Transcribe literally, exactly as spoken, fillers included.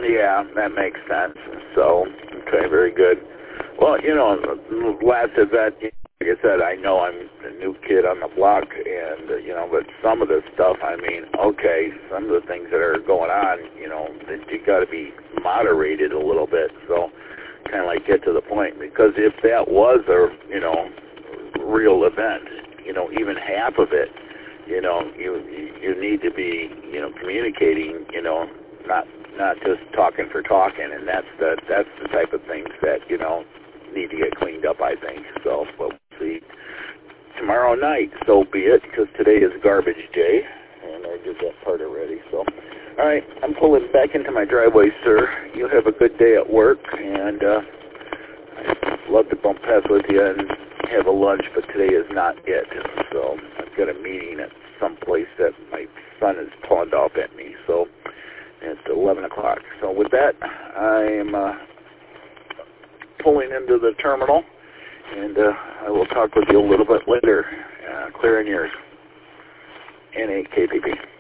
Yeah, that makes sense. So, okay, very good. Well, you know, the last event, like I said, I know I'm a new kid on the block, and, uh, you know, but some of the stuff, I mean, okay, some of the things that are going on, you know, you got to be moderated a little bit, so kind of like get to the point, because if that was a, you know, real event, you know, even half of it, you know, you you need to be, you know, communicating, you know, not not just talking for talking, and that's the that's the type of things that, you know, need to get cleaned up, I think. So, but we'll see tomorrow night. So be it, because today is garbage day, and I did that part already. So, all right, I'm pulling back into my driveway, sir. You have a good day at work, and uh, I'd love to bump past with you and have a lunch, but today is not it. So I've got a meeting at some place that my son has pawned off at me. So it's eleven o'clock. So with that, I am uh, pulling into the terminal, and uh, I will talk with you a little bit later. Uh, clearing yours. N A K P P.